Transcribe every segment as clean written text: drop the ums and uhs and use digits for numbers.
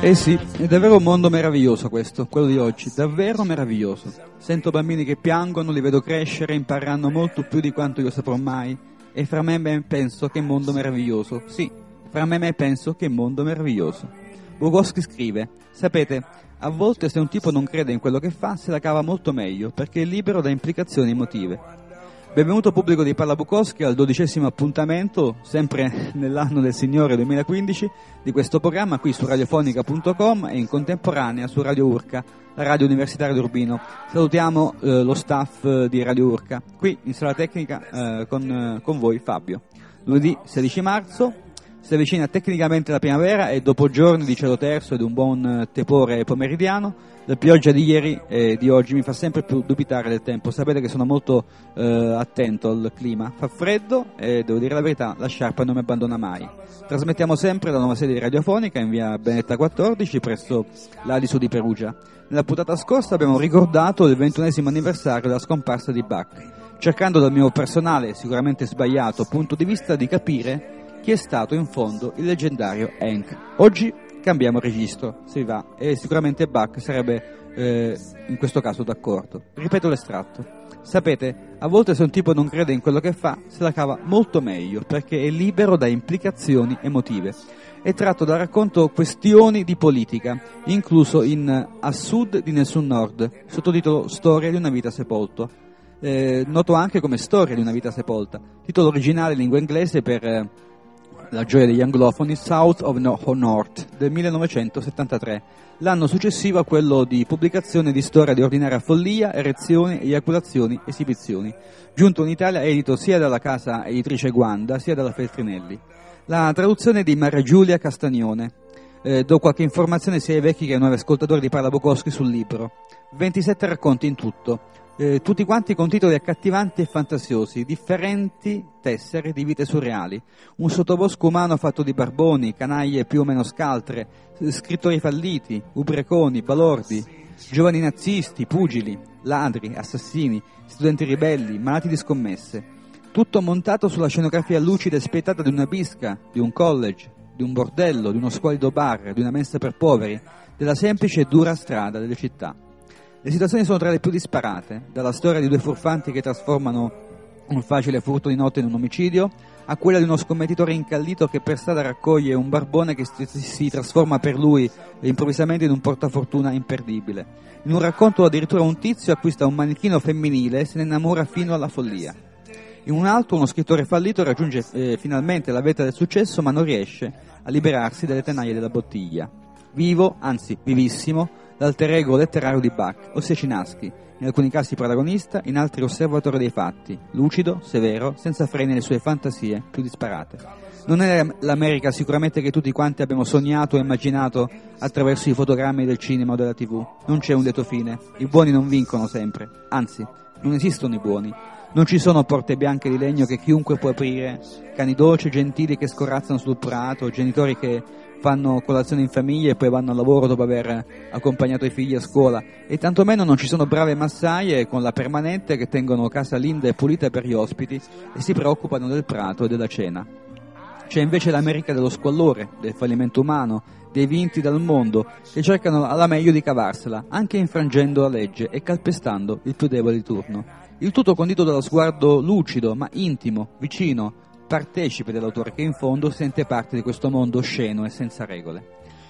Eh sì, è davvero un mondo meraviglioso questo, quello di oggi, davvero meraviglioso. Sento bambini che piangono, li vedo crescere, impareranno molto più di quanto io saprò mai. E fra me penso che mondo meraviglioso. Sì, fra me penso che mondo meraviglioso. Bukowski scrive: sapete, a volte se un tipo non crede in quello che fa, se la cava molto meglio, perché è libero da implicazioni emotive. Benvenuto pubblico di Parla Bukowski al 12° appuntamento, sempre nell'anno del Signore 2015, di questo programma qui su radiofonica.com e in contemporanea su Radio Urca, la radio universitaria di Urbino. Salutiamo lo staff di Radio Urca, qui in sala tecnica con voi Fabio. Lunedì 16 marzo, si avvicina tecnicamente la primavera e dopo giorni di cielo terzo ed un buon tepore pomeridiano, la pioggia di ieri e di oggi mi fa sempre più dubitare del tempo. Sapete che sono molto attento al clima. Fa freddo e devo dire la verità, la sciarpa non mi abbandona mai. Trasmettiamo sempre dalla nuova sede di Radiofonica in via Benetta 14 presso l'Adisu di Perugia. Nella puntata scorsa abbiamo ricordato il 21° anniversario della scomparsa di Bach, cercando dal mio personale, sicuramente sbagliato, punto di vista di capire chi è stato in fondo il leggendario Hank. Oggi cambiamo registro, se vi va, e sicuramente Bach sarebbe in questo caso d'accordo. Ripeto l'estratto. Sapete, a volte se un tipo non crede in quello che fa, se la cava molto meglio, perché è libero da implicazioni emotive. È tratto dal racconto Questioni di politica, incluso in A Sud di Nessun Nord, sottotitolo Storia di una vita sepolta. Noto anche come Storia di una vita sepolta, titolo originale in lingua inglese per la gioia degli anglofoni, South of North, del 1973, l'anno successivo a quello di pubblicazione di Storia di ordinaria follia, erezioni, eiaculazioni, esibizioni, giunto in Italia edito sia dalla casa editrice Guanda sia dalla Feltrinelli. La traduzione di Maria Giulia Castagnone. Do qualche informazione sia ai vecchi che ai nuovi ascoltatori di Parla Bukowski sul libro. 27 racconti in tutto. Tutti quanti con titoli accattivanti e fantasiosi, differenti tessere di vite surreali, un sottobosco umano fatto di barboni, canaglie più o meno scaltre, scrittori falliti, ubriaconi, balordi, giovani nazisti, pugili, ladri, assassini, studenti ribelli, malati di scommesse, tutto montato sulla scenografia lucida e spietata di una bisca, di un college, di un bordello, di uno squallido bar, di una mensa per poveri, della semplice e dura strada delle città. Le situazioni sono tra le più disparate, dalla storia di due furfanti che trasformano un facile furto di notte in un omicidio, a quella di uno scommettitore incallito che per strada raccoglie un barbone che si trasforma per lui improvvisamente in un portafortuna imperdibile. In un racconto addirittura un tizio acquista un manichino femminile e se ne innamora fino alla follia. In un altro uno scrittore fallito raggiunge finalmente la vetta del successo ma non riesce a liberarsi dalle tenaglie della bottiglia. Vivo, anzi vivissimo, l'alter ego letterario di Bach, ossia Cinaski, in alcuni casi protagonista, in altri osservatore dei fatti, lucido, severo, senza freni nelle sue fantasie più disparate. Non è l'America sicuramente che tutti quanti abbiamo sognato e immaginato attraverso i fotogrammi del cinema o della TV. Non c'è un lieto fine, i buoni non vincono sempre, anzi, non esistono i buoni. Non ci sono porte bianche di legno che chiunque può aprire, cani dolci e gentili che scorazzano sul prato, genitori che fanno colazione in famiglia e poi vanno al lavoro dopo aver accompagnato i figli a scuola, e tantomeno non ci sono brave massaie con la permanente che tengono casa linda e pulita per gli ospiti e si preoccupano del prato e della cena. C'è invece l'America dello squallore, del fallimento umano, dei vinti dal mondo che cercano alla meglio di cavarsela, anche infrangendo la legge e calpestando il più debole di turno. Il tutto condito dallo sguardo lucido ma intimo, vicino, partecipe dell'autore che in fondo sente parte di questo mondo osceno e senza regole.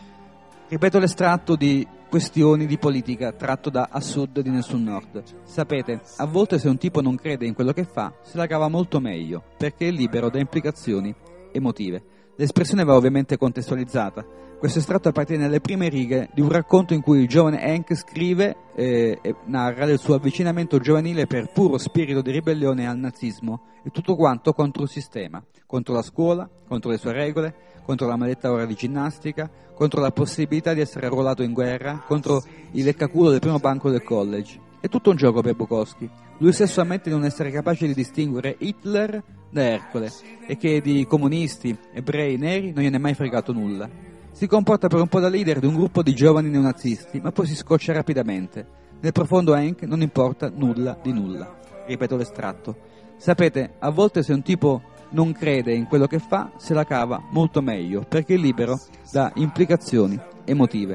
Ripeto l'estratto di Questioni di politica tratto da A Sud di Nessun Nord. Sapete, a volte se un tipo non crede in quello che fa, se la cava molto meglio, perché è libero da implicazioni emotive. L'espressione va ovviamente contestualizzata. Questo estratto appartiene alle prime righe di un racconto in cui il giovane Hank scrive e narra del suo avvicinamento giovanile per puro spirito di ribellione al nazismo e tutto quanto contro il sistema, contro la scuola, contro le sue regole, contro la maledetta ora di ginnastica, contro la possibilità di essere arruolato in guerra, contro il leccaculo del primo banco del college. È tutto un gioco per Bukowski. Lui stesso ammette di non essere capace di distinguere Hitler da Ercole e che di comunisti, ebrei, neri non gliene è mai fregato nulla. Si comporta per un po' da leader di un gruppo di giovani neonazisti, ma poi si scoccia rapidamente. Nel profondo Hank non importa nulla di nulla. Ripeto l'estratto. Sapete, a volte se un tipo non crede in quello che fa, se la cava molto meglio, perché è libero da implicazioni emotive.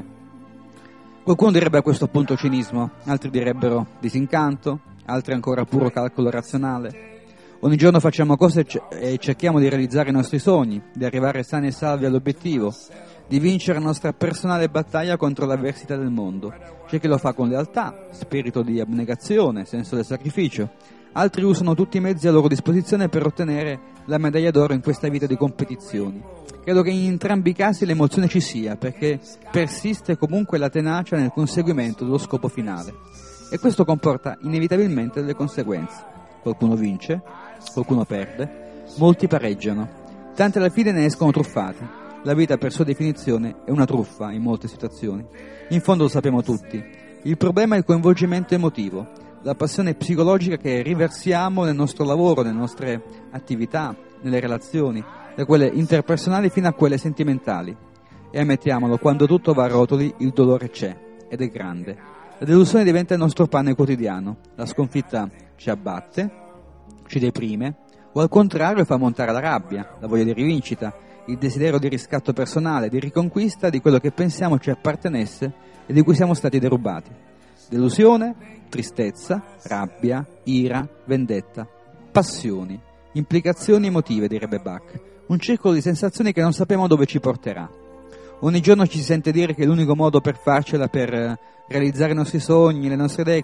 Qualcuno direbbe a questo punto cinismo, altri direbbero disincanto, altri ancora puro calcolo razionale. Ogni giorno facciamo cose e cerchiamo di realizzare i nostri sogni, di arrivare sani e salvi all'obiettivo, di vincere la nostra personale battaglia contro l'avversità del mondo. C'è chi lo fa con lealtà, spirito di abnegazione, senso del sacrificio. Altri usano tutti i mezzi a loro disposizione per ottenere la medaglia d'oro in questa vita di competizioni. Credo che in entrambi i casi l'emozione ci sia, perché persiste comunque la tenacia nel conseguimento dello scopo finale. E questo comporta inevitabilmente delle conseguenze. Qualcuno vince, qualcuno perde, molti pareggiano. Tanti alla fine ne escono truffati. La vita per sua definizione è una truffa in molte situazioni. In fondo lo sappiamo tutti. Il problema è il coinvolgimento emotivo, la passione psicologica che riversiamo nel nostro lavoro, nelle nostre attività, nelle relazioni, da quelle interpersonali fino a quelle sentimentali. E ammettiamolo, quando tutto va a rotoli, il dolore c'è, ed è grande. La delusione diventa il nostro pane quotidiano. La sconfitta ci abbatte, ci deprime, o al contrario fa montare la rabbia, la voglia di rivincita, il desiderio di riscatto personale, di riconquista di quello che pensiamo ci appartenesse e di cui siamo stati derubati. Delusione, tristezza, rabbia, ira, vendetta, passioni, implicazioni emotive, direbbe Bach, un circolo di sensazioni che non sappiamo dove ci porterà. Ogni giorno ci si sente dire che l'unico modo per farcela, per realizzare i nostri sogni, le nostre idee, è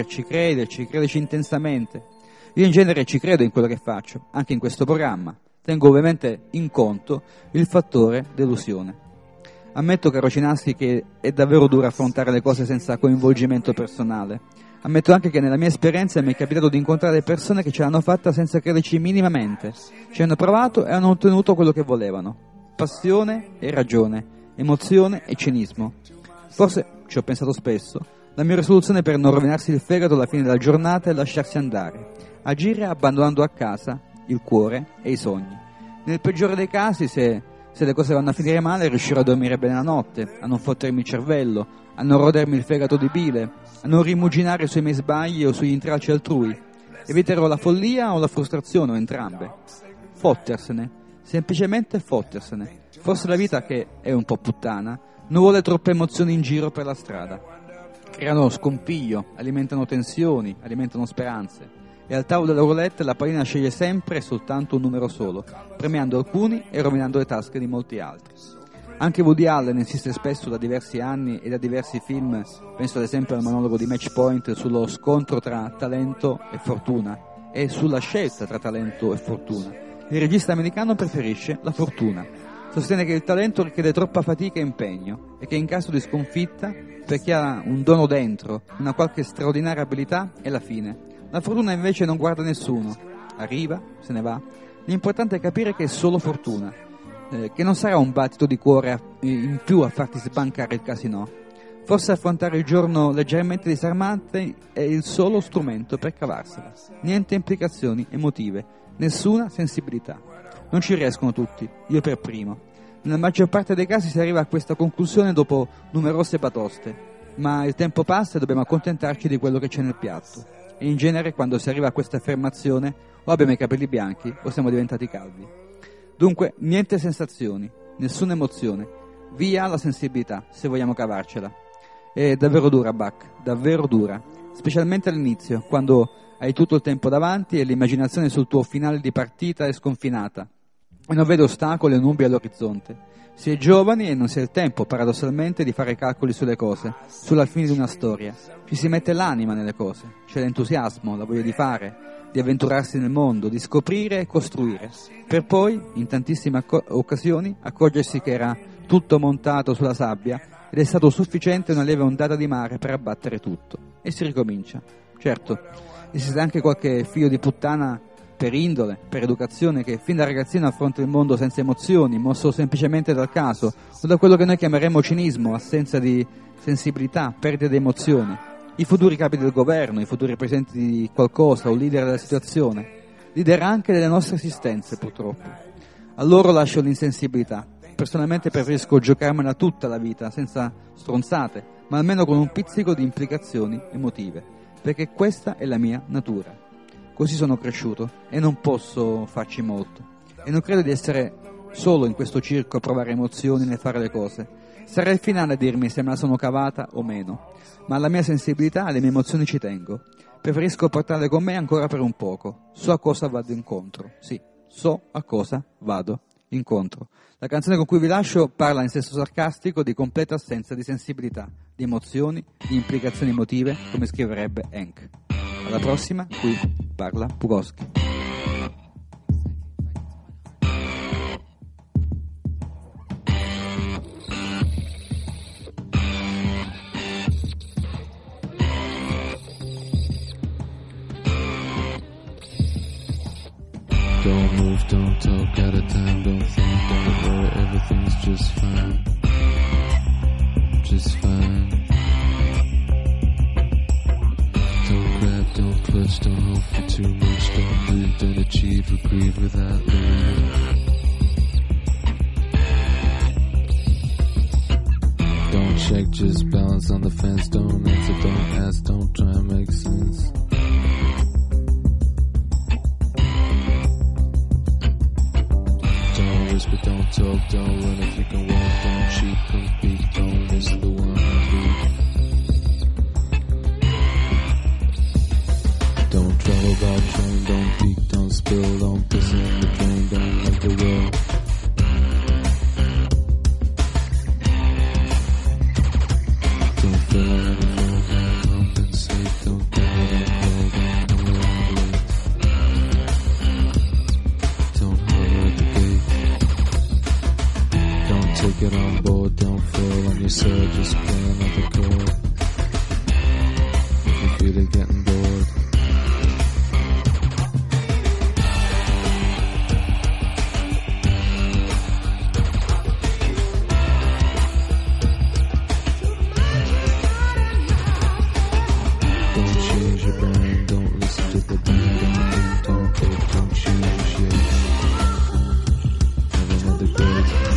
crederci intensamente. Io in genere ci credo in quello che faccio, anche in questo programma. Tengo ovviamente in conto il fattore delusione. Ammetto, caro Cinaschi, che è davvero duro affrontare le cose senza coinvolgimento personale. Ammetto anche che nella mia esperienza mi è capitato di incontrare persone che ce l'hanno fatta senza crederci minimamente. Ci hanno provato e hanno ottenuto quello che volevano. Passione e ragione, emozione e cinismo. Forse, ci ho pensato spesso, la mia risoluzione per non rovinarsi il fegato alla fine della giornata è lasciarsi andare, agire abbandonando a casa il cuore e i sogni. Nel peggiore dei casi, se le cose vanno a finire male, riuscirò a dormire bene la notte, a non fottermi il cervello, a non rodermi il fegato di bile, a non rimuginare sui miei sbagli o sugli intralci altrui. Eviterò la follia o la frustrazione o entrambe. Fottersene, semplicemente fottersene. Forse la vita, che è un po' puttana, non vuole troppe emozioni in giro per la strada. Creano scompiglio, alimentano tensioni, alimentano speranze. E al tavolo della roulette la pallina sceglie sempre e soltanto un numero solo, premiando alcuni e rovinando le tasche di molti altri. Anche Woody Allen insiste spesso da diversi anni e da diversi film, penso ad esempio al monologo di Match Point, sullo scontro tra talento e fortuna e sulla scelta tra talento e fortuna. Il regista americano preferisce la fortuna. Sostiene che il talento richiede troppa fatica e impegno e che in caso di sconfitta, per chi ha un dono dentro, una qualche straordinaria abilità, è la fine. La fortuna invece non guarda nessuno, arriva, se ne va. L'importante è capire che è solo fortuna, che non sarà un battito di cuore in più a farti sbancare il casinò. Forse affrontare il giorno leggermente disarmante è il solo strumento per cavarsela. Niente implicazioni emotive, nessuna sensibilità. Non ci riescono tutti, io per primo. Nella maggior parte dei casi si arriva a questa conclusione dopo numerose batoste, ma il tempo passa e dobbiamo accontentarci di quello che c'è nel piatto. E in genere quando si arriva a questa affermazione o abbiamo i capelli bianchi o siamo diventati calvi. Dunque niente sensazioni, nessuna emozione, via la sensibilità se vogliamo cavarcela. È davvero dura, Bach, davvero dura, specialmente all'inizio, quando hai tutto il tempo davanti e l'immaginazione sul tuo finale di partita è sconfinata e non vedi ostacoli o nubi all'orizzonte. Si è giovani e non si ha il tempo, paradossalmente, di fare calcoli sulle cose, sulla fine di una storia. Ci si mette l'anima nelle cose, c'è l'entusiasmo, la voglia di fare, di avventurarsi nel mondo, di scoprire e costruire, per poi, in tantissime occasioni, accorgersi che era tutto montato sulla sabbia ed è stato sufficiente una lieve ondata di mare per abbattere tutto. E si ricomincia. Certo, esiste anche qualche figlio di puttana per indole, per educazione, che fin da ragazzino affronta il mondo senza emozioni, mosso semplicemente dal caso, o da quello che noi chiameremmo cinismo, assenza di sensibilità, perdita di emozioni. I futuri capi del governo, i futuri presidenti di qualcosa o leader della situazione, leader anche delle nostre esistenze, purtroppo. A loro lascio l'insensibilità. Personalmente preferisco giocarmela tutta la vita, senza stronzate, ma almeno con un pizzico di implicazioni emotive, perché questa è la mia natura. Così sono cresciuto e non posso farci molto. E non credo di essere Solo in questo circo provare emozioni nel fare le cose. Sarà il finale a dirmi se me la sono cavata o meno, ma alla mia sensibilità e alle mie emozioni ci tengo. Preferisco portarle con me ancora per un poco. So a cosa vado incontro. Sì, so a cosa vado incontro. La canzone con cui vi lascio parla in senso sarcastico di completa assenza di sensibilità, di emozioni, di implicazioni emotive, come scriverebbe Hank. Alla prossima, qui parla Pugoschi. Don't move, don't talk, out of time, don't think, don't worry, everything's just fine. Just fine. Don't grab, don't clutch, don't hope for too much, don't breathe, don't achieve or grieve without living. Don't check, just balance on the fence, don't answer, don't ask, don't try and make sense. But don't talk, don't run if you can walk, don't cheat, compete, don't miss the one beat. Don't travel by train, don't peek, don't spill, don't piss in the drain, don't make a will. Don't fill anything, don't compensate, don't doubt, don't hold, don't come around late. Don't holler at the gate. Take it on board, don't fall on yourself, just play another chord. If you feel it getting bored. Don't change your brain, don't listen to the band, don't think, don't think, don't change your shit. Have another grade.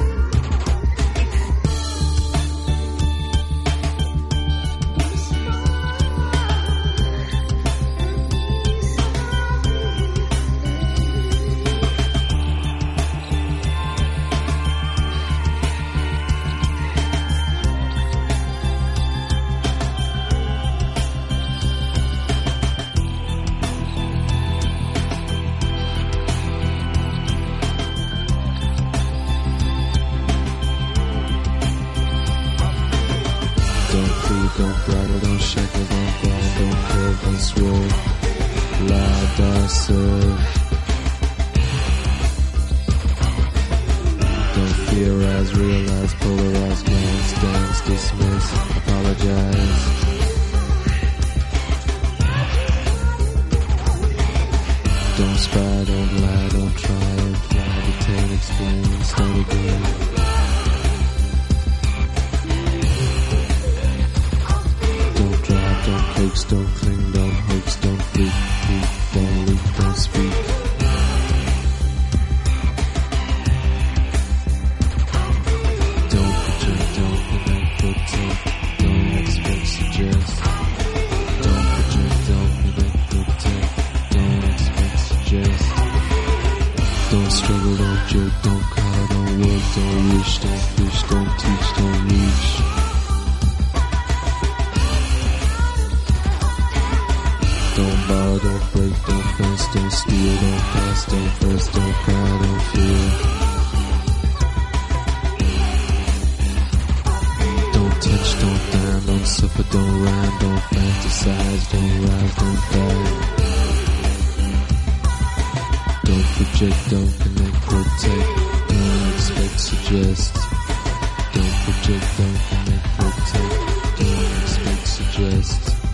Don't bridle, don't shackle, don't bridle, don't curve, don't swerve. Lie, die, serve. Don't theorize, realize, polarize, glance, dance, dismiss, apologize. Don't spy, don't lie, don't try, imply, detain, explain, start again. Don't coax, don't cling, don't hoax, don't freak, don't leak, don't speak. Don't project, don't connect, protect, don't expect, suggest. Don't project, don't connect, protect, don't expect, suggest. Don't struggle, don't jerk, don't cry, don't work, don't wish, don't fish, don't teach, don't reach. Don't borrow, don't break, don't fence, don't steal, don't pass, don't press, don't cry, don't fear. Don't touch, don't dine, don't suffer, don't rhyme, don't fantasize, don't rise, don't die. Don't project, don't connect, protect, don't expect, suggest. Don't project, don't connect, protect, don't expect, suggest.